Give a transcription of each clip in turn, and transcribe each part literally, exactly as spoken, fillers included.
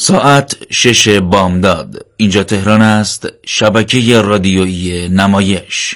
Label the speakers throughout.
Speaker 1: ساعت شش بامداد. اینجا تهران است، شبکه رادیویی نمایش.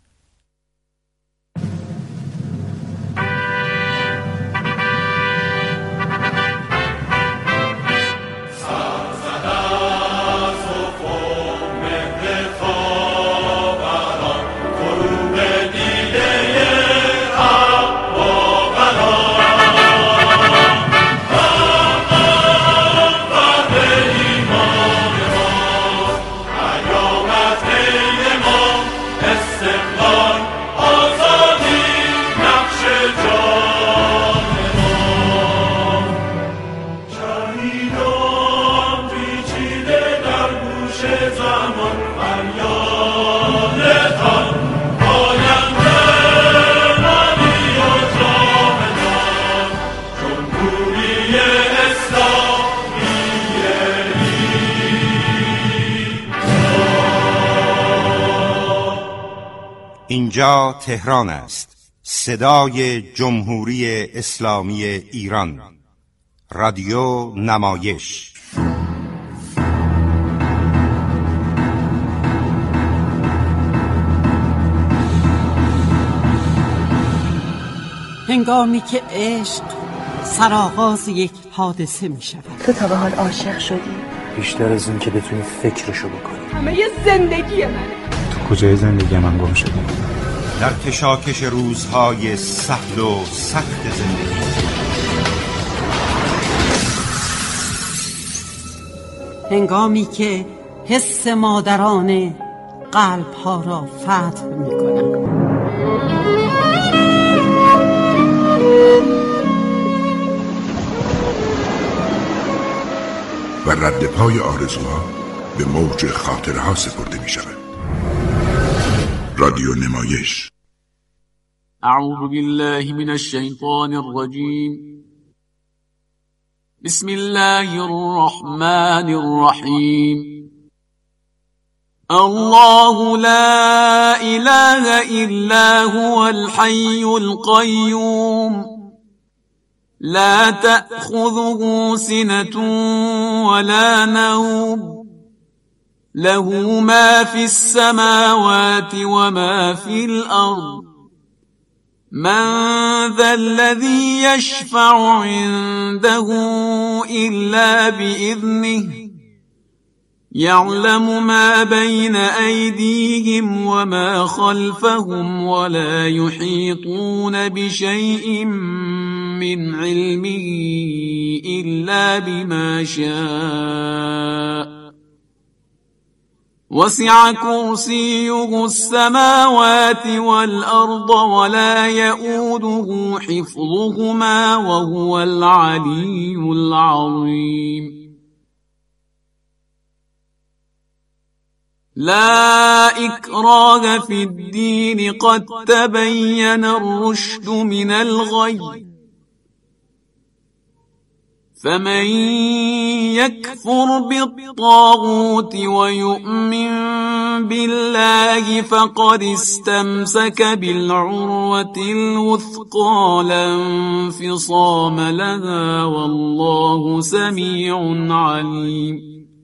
Speaker 2: اینجا تهران است، صدای جمهوری اسلامی ایران، رادیو نمایش.
Speaker 3: هنگامی که عشق سرآغاز یک حادثه می شود.
Speaker 4: تو تا به حال عاشق شدی؟
Speaker 5: بیشتر از این که بتونی فکرشو بکنی.
Speaker 4: همه یه زندگی منه.
Speaker 5: تو کجای زندگی من گم شدی؟
Speaker 2: در کشاکش روزهای سهل و سخت زندگی.
Speaker 3: هنگامی که حس مادرانه قلب‌ها را فتح می‌کنند.
Speaker 6: و رد پای آرزوها به موج خاطرها سپرده می شود. رادیو نمایش.
Speaker 7: اعوذ بالله من الشیطان الرجیم. بسم الله الرحمن الرحیم. الله لا اله الا هو الحي القيوم لا تأخذه سنة ولا نوم له ما في السماوات وما في الأرض من ذا الذي يشفع عنده إلا بإذنه يعلم ما بين أيديهم وما خلفهم ولا يحيطون بشيء من علمه إلا بما شاء وسع كرسيه السماوات والأرض ولا يؤوده حفظهما وهو العلي العظيم لا إكراه في الدين قد تبين الرشد من الغي فمن يكفر بالطاغوت ويؤمن بالله فقد استمسك بالعروة الوثقى لا انفصام لها والله سميع عليم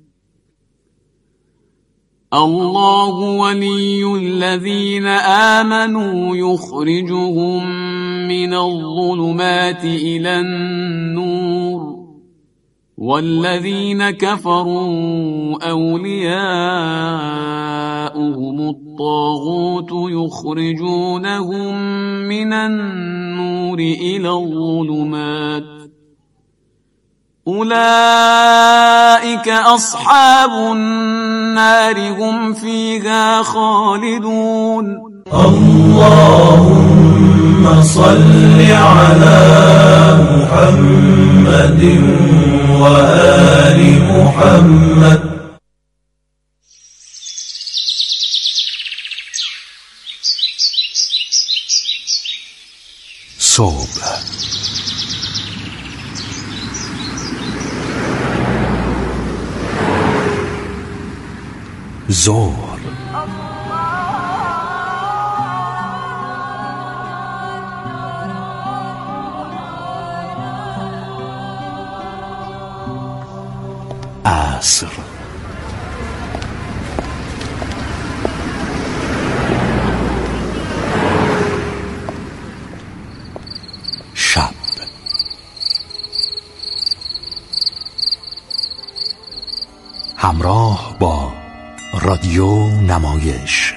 Speaker 7: الله ولي الذين آمنوا يخرجهم من الظلمات إلى النور والذين كفروا أولياؤهم الطاغوت يخرجونهم من النور إلى الظلمات أولئك أصحاب النار هم فيها خالدون
Speaker 8: اللهم صل على محمد وآل محمد.
Speaker 6: صبح ظهر
Speaker 5: عصر. شب. همراه با رادیو نمایش.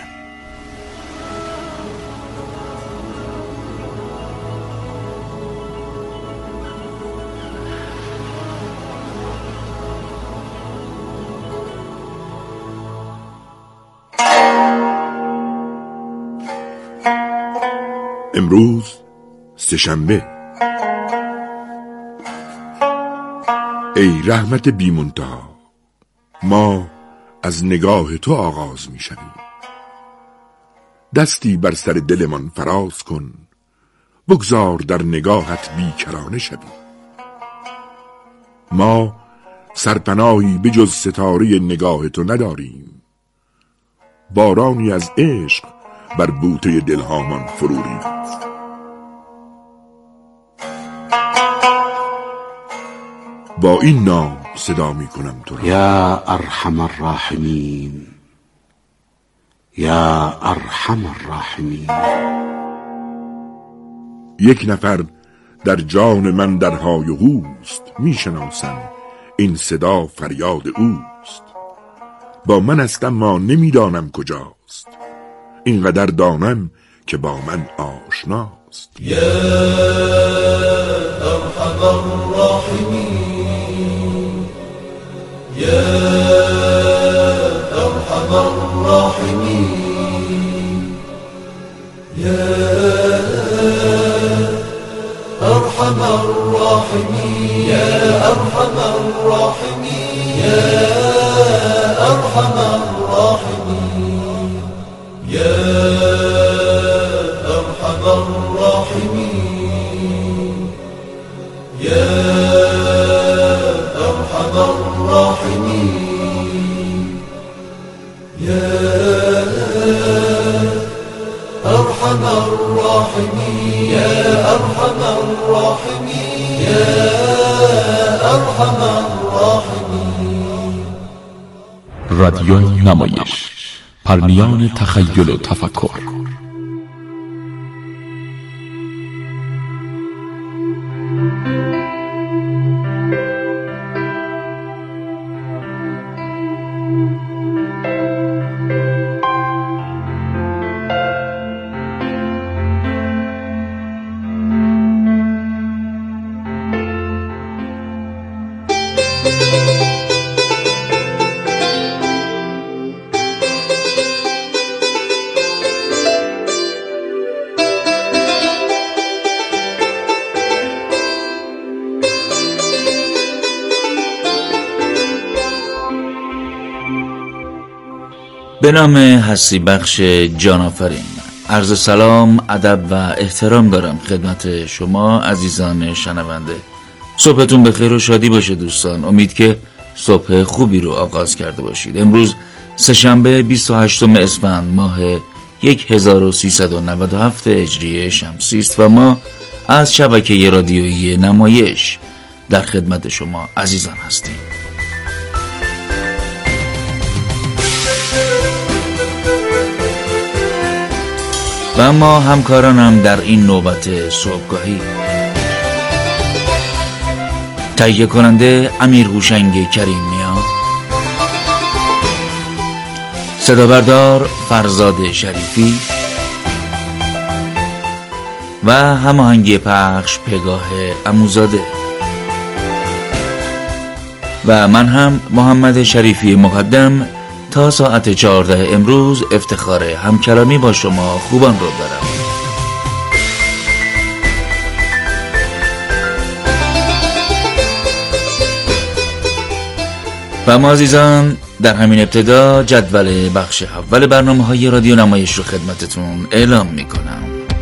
Speaker 6: امروز سه‌شنبه. ای رحمت بی منتها، ما از نگاه تو آغاز می شویم. دستی بر سر دلمان فراز کن، بگذار در نگاهت بیکرانه شویم. ما سرپناهی به جز ستاره نگاه تو نداریم، بارانی از عشق بر بوته دلهامان فرو ریخت. با این نام صدا می کنم تو را:
Speaker 5: یا ارحم الراحمین، یا ارحم الراحمین.
Speaker 6: یک نفر در جان من در های و هوست، می شناسم این صدا فریاد اوست. با من است اما نمی دانم کجاست، اینقدر دانم که با من آشناست.
Speaker 8: یا ارحم الراحمین، یا ارحم الراحمین، یا ارحم الراحمین، یا ارحم الراحمین، یا ارحم الراحمین، یا ارحم الراحمین، یا ارحم الراحمین، یا ارحم الراحمین، یا ارحم الراحمین، یا ارحم الراحمین.
Speaker 9: رادیو نمایش، پرنیان تخیل و تفکر.
Speaker 1: به نام هستی بخش جان آفرین، عرض سلام، ادب و احترام دارم خدمت شما عزیزان شنونده. صبحتون بخیر و شادی باشه دوستان. امید که صبح خوبی رو آغاز کرده باشید. امروز سه‌شنبه بیست و هشتم اسفند ماه هزار و سیصد و نود و هفت هجری شمسی است و ما از شبکه رادیویی نمایش در خدمت شما عزیزان هستیم. و اما همکارانم در این نوبت صبحگاهی: تهیه کننده امیر هوشنگ کریمیا، صدا بردار فرزاد شریفی و هماهنگی پخش پگاه عموزاده و من هم محمد شریفی مقدم تا ساعت چهارده امروز افتخار همکلامی با شما خوبان رو دارم. و ما عزیزان در همین ابتدا جدول بخش اول برنامه های رادیو نمایش رو خدمتتون اعلام میکنم.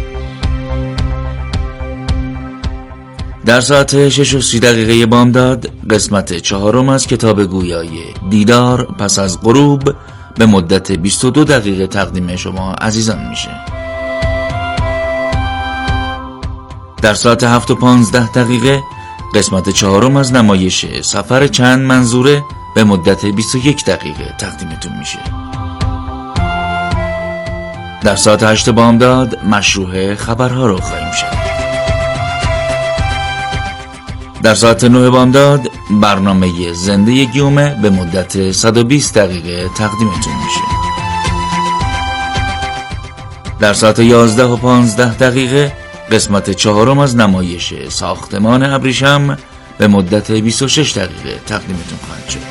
Speaker 1: در ساعت شش و سی دقیقه بامداد قسمت چهارم از کتاب گویای دیدار پس از غروب به مدت بیست و دو دقیقه تقدیم شما عزیزان میشه. در ساعت هفت و پانزده دقیقه قسمت چهارم از نمایش سفر چند منظوره به مدت بیست و یک دقیقه تقدیمتون میشه. در ساعت هشت بامداد مشروع خبرها رو خواهیم شنید. در ساعت نه بامداد برنامه زنده گیومه به مدت صد و بیست دقیقه تقدیمتون میشه. در ساعت یازده و پانزده دقیقه قسمت چهارم از نمایش ساختمان ابریشم به مدت بیست و شش دقیقه تقدیمتون خواهد شد.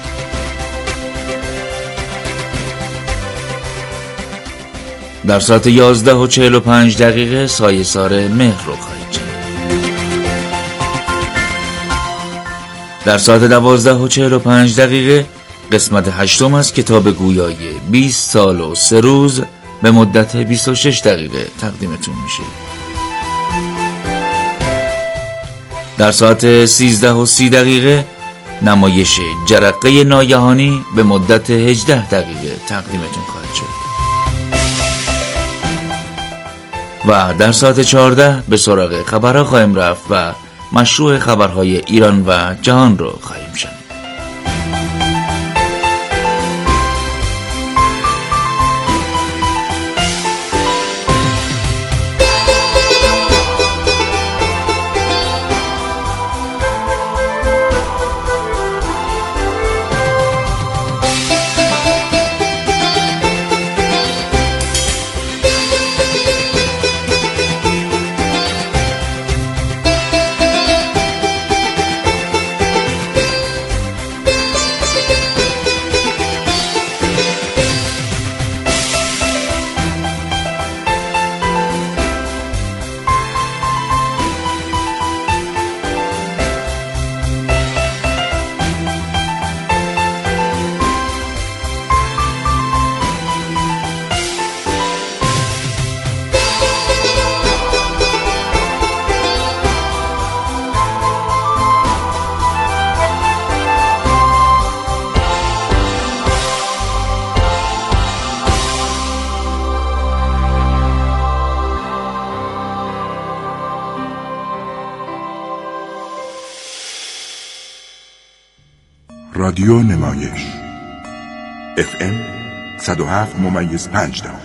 Speaker 1: در ساعت یازده و چهل و پنج دقیقه سایه‌سار مهر رو خواهید شنید. در ساعت دوازده و چهل و پنج دقیقه قسمت هشتم از کتاب گویای بیست سال و سه روز به مدت بیست و شش دقیقه تقدیمتون میشه. در ساعت سیزده و سی دقیقه نمایش جرقه ناگهانی به مدت هجده دقیقه تقدیمتون خواهد شد. و در ساعت چهارده به سراغ خبرها خواهیم رفت و مشروع خبرهای ایران و جهان رو خواهیم شنید.
Speaker 6: رادیو نمایش اف ام صد و هفت ممیز پنج دهم.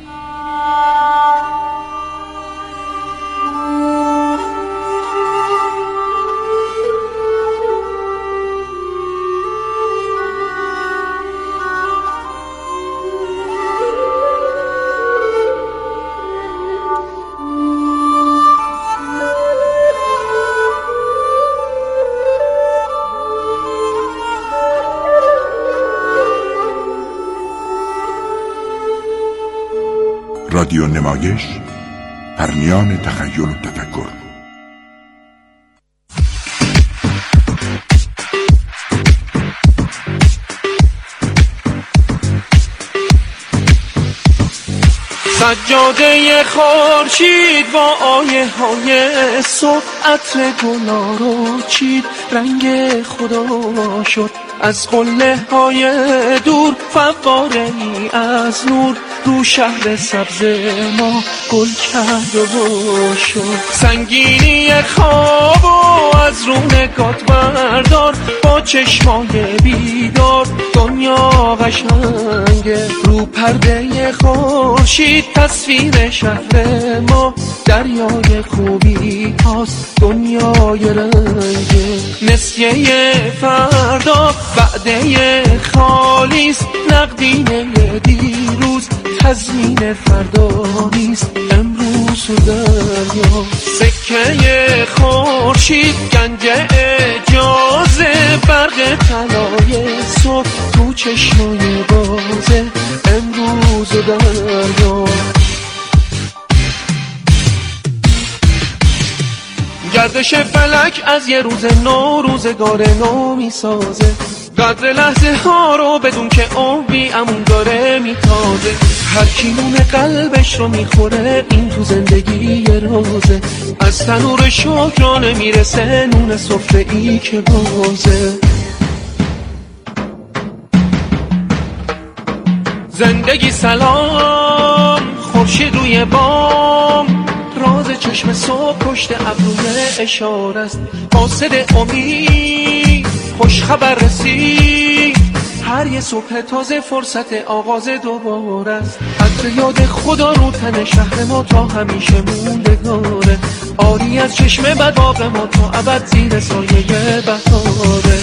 Speaker 6: رادیو نمایش پرنیان تخیل و تفکر.
Speaker 10: سجاده خورشید با آیه های صبح عطر گلا رو چید، رنگ خدا شد از قله های دور، فواره ای از نور رو شهر سبز ما گل کرد و شد. سنگینی خواب و از رو نگات بردار، با چشمای بیدار دنیا قشنگه. رو پرده خورشید تصویر شهر ما، دریای خوبی هاست دنیای رنگه. نسیه فردا وعده خالیست، نقدینه دیروز تضمین فردا نیست. امروز و دریا سکه خورشید، گنج اجازه برق طلای صبح تو چشمای بازه. امروز و دریا گردش فلک از یه روز نو روزگار نو میسازه. قدر لحظه ها رو بدون که عمری امون داره میتازه. هر کی نون قلبش رو میخوره این تو زندگی یه روزه. از تنور شکرانه میرسه نون سفره ای که بازه. زندگی سلام خورشید روی بام، راز چشم صبح پشت ابروی اشاره است. قاصد امید خوش خبر رسید، هر یه صبح تازه فرصت آغاز دوباره است. عطر یاد خدا رو تن شهر ما تا همیشه موندگاره، آری از چشم بداغ ما تا ابد زیر سایه بهاره.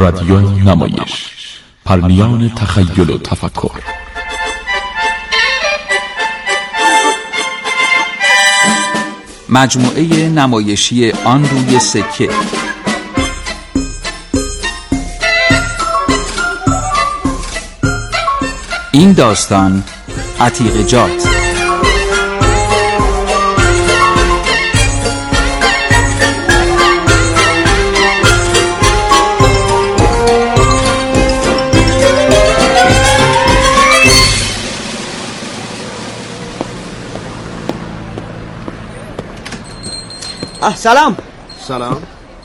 Speaker 9: رادیو نمایش، پرنیان تخیل و تفکر.
Speaker 11: مجموعه نمایشی آن روی سکه. این داستان عتیقه جات.
Speaker 3: آه سلام.
Speaker 12: سلام.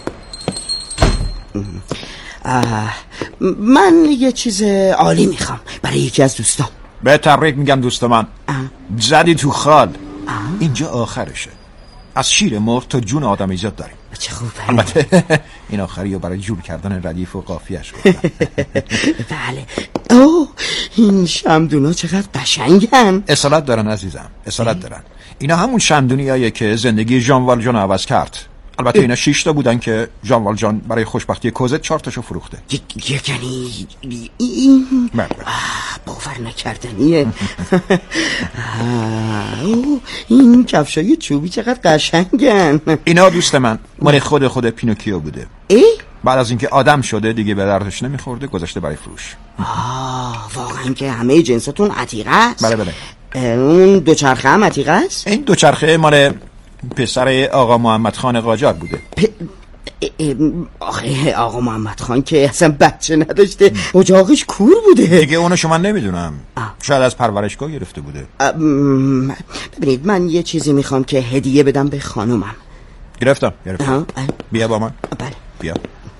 Speaker 3: آه من یه چیز عالی میخوام برای یکی از دوستان.
Speaker 12: به تبریک میگم دوست من. زدی تو خال. اینجا آخرشه. از شیر مرغ تا جون آدم ایجاد داریم.
Speaker 3: چه خوبه.
Speaker 12: البته این آخری رو برای جور کردن ردیف و قافیه‌اش گفتم.
Speaker 3: بله. اوه این شمدونا چقدر قشنگن.
Speaker 12: اصالت دارن عزیزم، اصالت دارن. اینا همون شمدونیاییه که زندگی ژان والژان عوض کرد. البته اینا شش تا بودن که ژان والژان برای خوشبختی کوزت چهار تاشو فروخته.
Speaker 3: یعنی این
Speaker 12: بله
Speaker 3: باور نکردنیه. این کفشای چوبی چقدر قشنگن.
Speaker 12: اینا دوست من مال خود خود پینوکیو بوده.
Speaker 3: ای؟
Speaker 12: بعد از اینکه آدم شده دیگه به دردش نمیخورده، گذاشته برای فروش.
Speaker 3: آه واقعا که همه جنساتون عتیقه است؟
Speaker 12: بله بله.
Speaker 3: اون دوچرخه هم عتیقه است؟
Speaker 12: این دوچرخه مال پسر آقا محمد خان قاجار بوده.
Speaker 3: پ... آخه آقا محمد خان که اصلا بچه نداشته، اجاقش کور بوده.
Speaker 12: دیگه اونو شما نمیدونم. شاید از پرورشگاه گرفته بوده.
Speaker 3: ببینید من یه چیزی میخوام که هدیه بدم به خانومم.
Speaker 12: گرفتم گرفتم. بیا با من.
Speaker 3: بله
Speaker 12: بیا.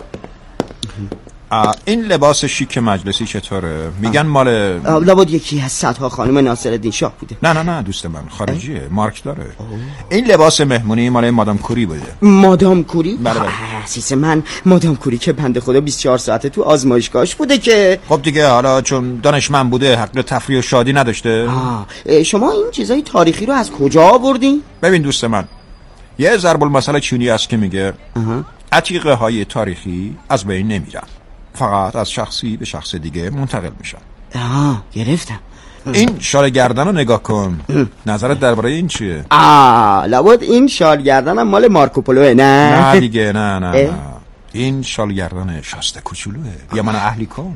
Speaker 12: این لباس شیک مجلسی چطوره؟ میگن مال
Speaker 3: لابد یکی از صدها خانم ناصرالدین شاه بوده.
Speaker 12: نه نه نه دوست من خارجیه، مارک داره. این لباس مهمونی مال مادام کوری بوده.
Speaker 3: مادام کوری؟
Speaker 12: بله بله.
Speaker 3: عزیز من مادام کوری که بنده خدا بیست و چهار ساعته تو آزمایشگاهش بوده که.
Speaker 12: خب دیگه حالا چون دانشمند بوده حق تفریح و شادی نداشته.
Speaker 3: آه. شما این چیزای تاریخی رو از کجا آوردین؟
Speaker 12: ببین دوست من یه ضرب المثل چینی است که میگه عتیقه های تاریخی از بین نمیرن، فقط از شخصی به شخص دیگه منتقل میشن.
Speaker 3: آه گرفتم.
Speaker 12: این شال گردن رو نگاه کن. نظرت درباره این چیه؟
Speaker 3: آه لابد این شال گردن هم مال مارکوپولوه. نه
Speaker 12: نه دیگه نه نه, نه. این شال گردن شاسته کوچولوه. یا من اهلی کن.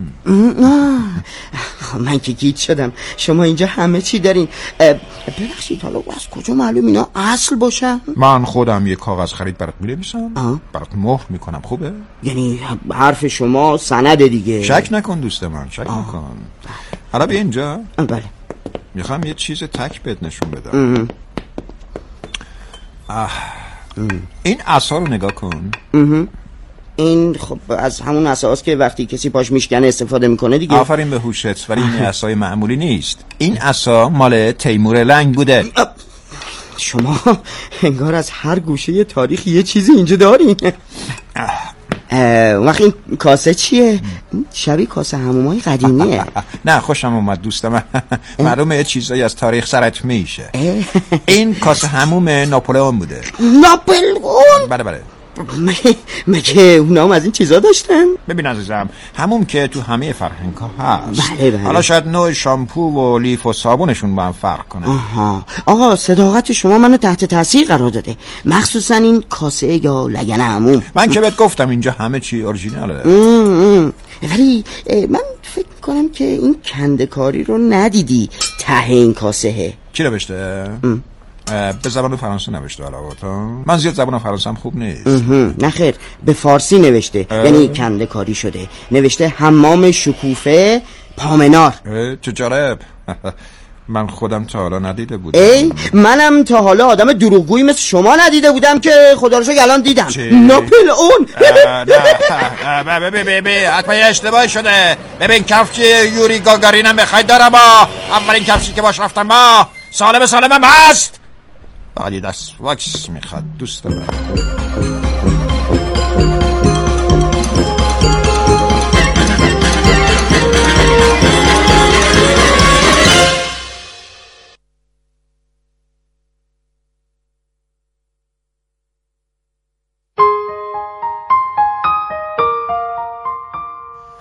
Speaker 3: من که گیج شدم. شما اینجا همه چی دارین. ببخشید حالا از کجا معلوم اینا اصل باشن؟
Speaker 12: من خودم یه کاغذ خرید برات می‌نویسم، برات مهر میکنم. خوبه؟
Speaker 3: یعنی حرف شما سند دیگه.
Speaker 12: شک نکن دوست من، شک آه. نکن. حالا بیا اینجا.
Speaker 3: بله.
Speaker 12: میخوام یه چیز تک بهت نشون بدم. این عصا رو نگاه کن.
Speaker 3: اه. این خب از همون عصاست که وقتی کسی پاش میشکنه استفاده میکنه دیگه.
Speaker 12: آفرین به هوشت. ولی این عصای معمولی نیست. این عصا مال تیمور لنگ بوده.
Speaker 3: شما انگار از هر گوشه تاریخ یه چیزی اینجا دارین. وقت این کاسه چیه؟ شبیه کاسه همومای قدیمیه.
Speaker 12: نه خوشم اومد دوست من. معلومه یه چیزایی از تاریخ سرت میشه. این کاسه هموم ناپولئون بوده.
Speaker 3: ناپولئون؟
Speaker 12: بله بله.
Speaker 3: مگه مگه اونا هم از این چیزا داشتن؟
Speaker 12: ببین عزیزم همون که تو همه فرهنگ ها هست.
Speaker 3: بله بله.
Speaker 12: حالا شاید نوع شامپو و لیف و صابونشون با هم فرق کنه.
Speaker 3: آها. آقا صداقت شما منو تحت تاثیر قرار داده، مخصوصا این کاسه یا لگن عموم.
Speaker 12: من که بهت گفتم اینجا همه چی اورجیناله.
Speaker 3: ولی من فکر کنم که این کنده‌کاری رو ندیدی ته این کاسه.
Speaker 12: چی نوشته؟ به زبان فرانسه نوشته. علاوه من زیاد زبان فرانسه هم خوب نیست.
Speaker 3: نه خیر به فارسی نوشته. یعنی کنده کاری شده. نوشته حمام شکوفه پامنار.
Speaker 12: چه جالب. من خودم تا حالا ندیده بودم.
Speaker 3: ای منم تا حالا آدم دروغگویی مثل شما ندیده بودم که خدا رو شکر الان دیدم. ناپلئون.
Speaker 12: نه نه ببین ببین حتما اشتباهی شده. ببین کفش یوری گاگارینم بخوای دارم. اولین کفشی که باش رفتم ما سالم سالمم هست. بعدی دست واکس میخواد دوست من.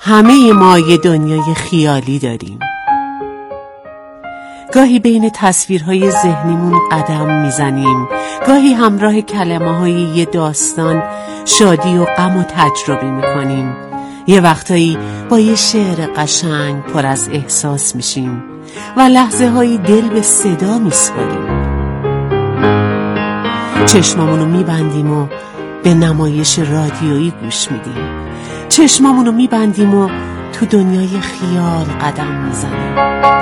Speaker 13: همه ما یه دنیای خیالی داریم. گاهی بین تصویرهای ذهنیمون قدم میزنیم، گاهی همراه کلمه های یه داستان شادی و غم و تجربه میکنیم. یه وقتایی با یه شعر قشنگ پر از احساس میشیم و لحظه هایی دل به صدا میسپاریم. چشمامونو میبندیم و به نمایش رادیویی گوش میدیم. چشمامونو میبندیم و تو دنیای خیال قدم میزنیم.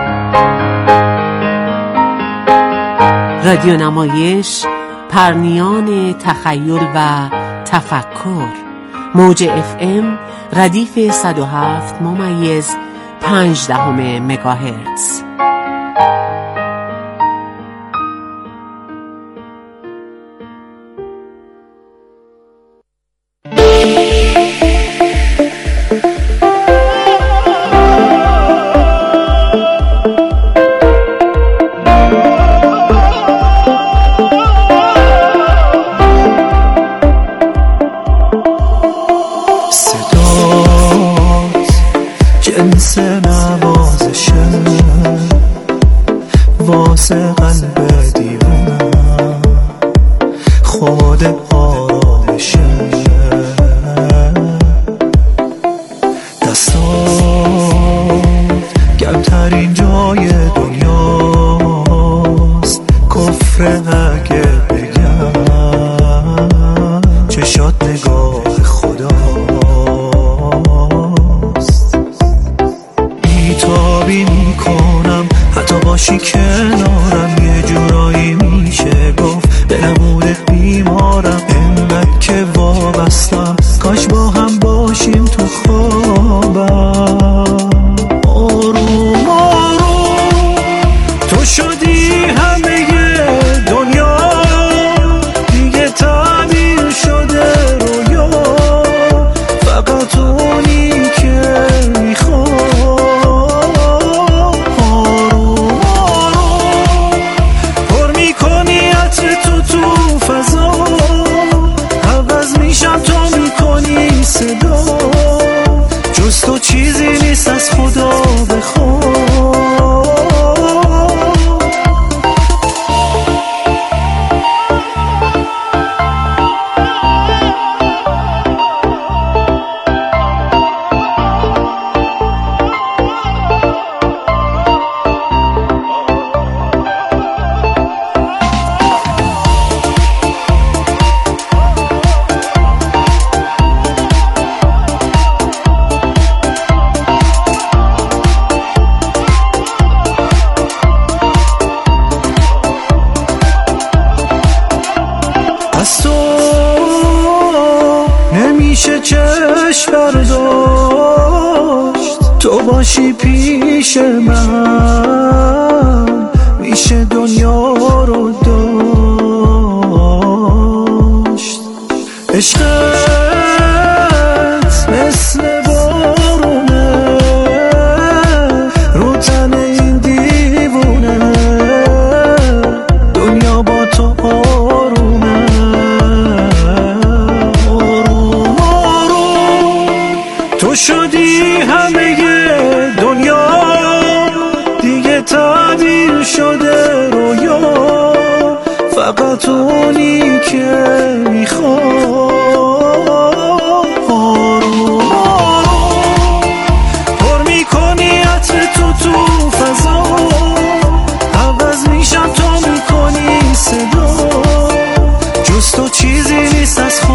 Speaker 13: رادیو نمایش، پرنیان تخیل و تفکر. موج اف ام ردیف صد و هفت ممیز پنج دهم مگاهرتز.
Speaker 14: واسه قلب دیوونم خود آرامشه، دستات گرمترین جای دنیاست، کفر اگه بگم چشات نگاه خداست. بیتابی میکنم حتی باشی کنارم، یه جورایی میشه گفت به نمودت بیمارم. انقدر که وابستم کاش با هم باشیم تو خوابم. آروم آروم تو شدی همه دنیا، دیگه تعبیر شده رویا، فقط اونی که میخوام. جز تو چیزی نیست از خدا بخوام. از تو نمیشه چشم برداشت، تو باشی پیش من میشه دنیا رو داشت. عشقت مثل بارونه رو تن این دیوونه، دنیا با تو آرومه. تو شدی همه دنیا، دیگه تعبیر شده رویا، فقط اونی که میخوام. آروم آروم پر میکنی عطر تو تو فضا، عوض میشم تو میکنی صدا، جز تو چیزی نیست از